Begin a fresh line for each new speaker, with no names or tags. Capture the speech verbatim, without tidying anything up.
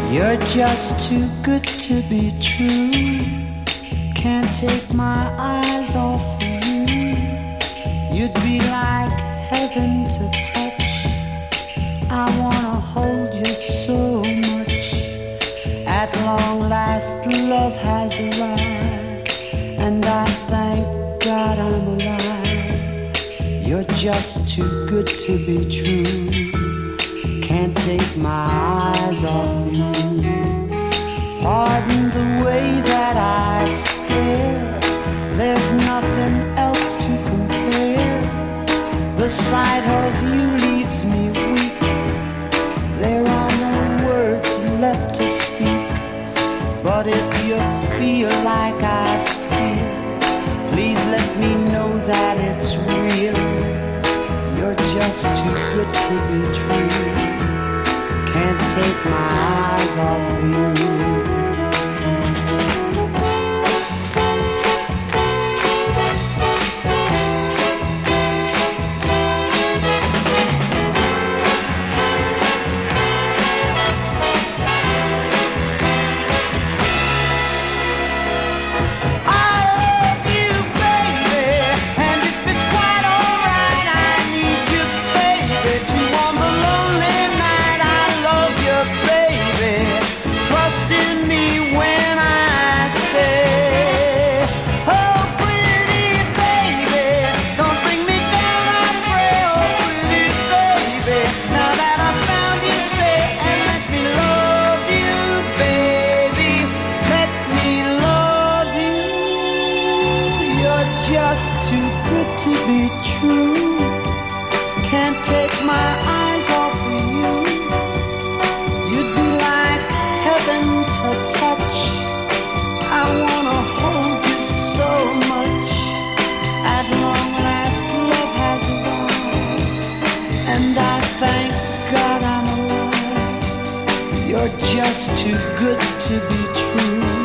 You're just too good to be true. Can't take my eyes off of you. You'd be like heaven to touch. I wanna hold you so much. At long last love has arrived, and I thank God I'm alive. You're just too good to be true. Can't take my eyes off you. Pardon the way that I stare. There's nothing else to compare. The sight of you leaves me weak. There are no words left to speak. But if you feel like I feel, please let me know that it's real. You're just too good to be true. Can't take my eyes off you. Just too good to be true.